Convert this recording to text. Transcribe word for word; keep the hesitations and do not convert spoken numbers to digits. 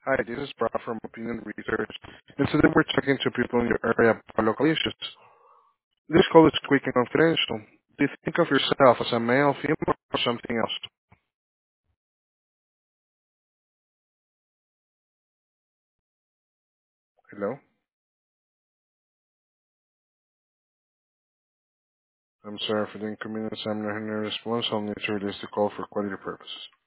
Hi, this is Brad from Opinion Research. And today we're talking to people in your area about local issues. This call is quick and confidential. Do you think of yourself as a male, female, or something else? Hello? I'm sorry for the inconvenience. I'm not hearing a response. I'll need to release the call for quality purposes.